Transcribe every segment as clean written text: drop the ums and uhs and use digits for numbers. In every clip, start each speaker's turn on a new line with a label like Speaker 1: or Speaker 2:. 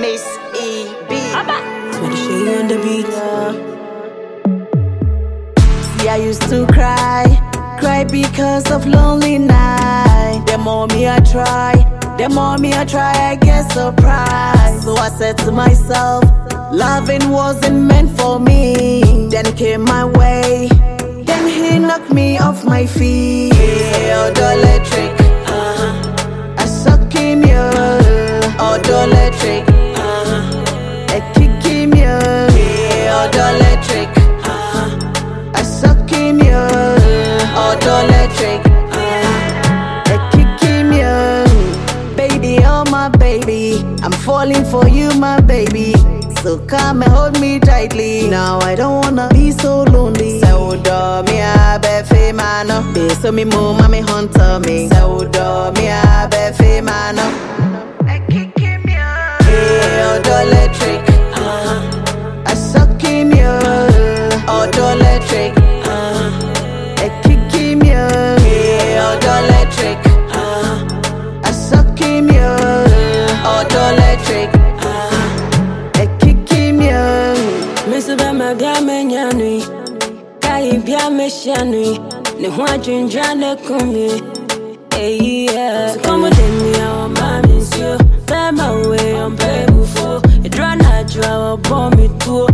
Speaker 1: Miss EB.
Speaker 2: Meditation on the beat.
Speaker 1: See, I used to cry because of lonely night. The more me I try, I get surprised. So I said to myself, loving wasn't meant for me. Then came my way, then he knocked me off my feet. Auto electric, I suck him you. Auto electric, I kick him you. Auto electric, I suck him you. Auto electric, I kick him you. Baby, oh my baby, I'm falling for you, my baby. So come and hold me tightly. Now I don't wanna be so lonely. So do me a befe mano. Be so me mo mami hunter me. So do me a befe mano. I kick him ya. Hey, auto electric. I suck him ya. Auto electric. I kick him ya. Hey, auto electric. I suck him ya. Auto electric.
Speaker 2: Mesubama bia menyanui, kai bia meshanui, ne ho adwendwa na kumi. Yeah, so come with me, I want miss you. Bear my way on baby for a draw natural bomb me too.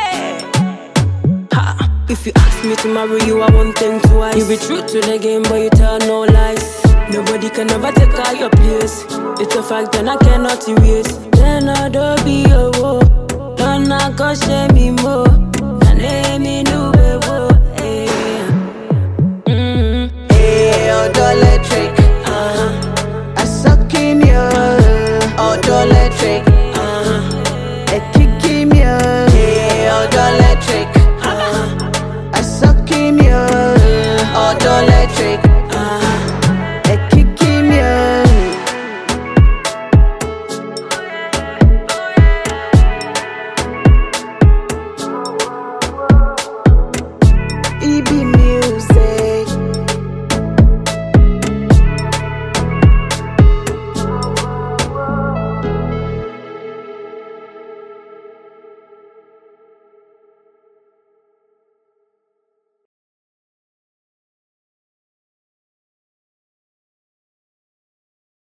Speaker 2: If you ask me to marry you, I won't think twice. You be true to the game, but you tell no lies. Nobody can ever take all your place. It's a fact and I cannot erase. Then I don't be a woe. Don't I go shame me more. Na name me no bewo.
Speaker 1: Hey, auto electric. I suck him you. Auto electric.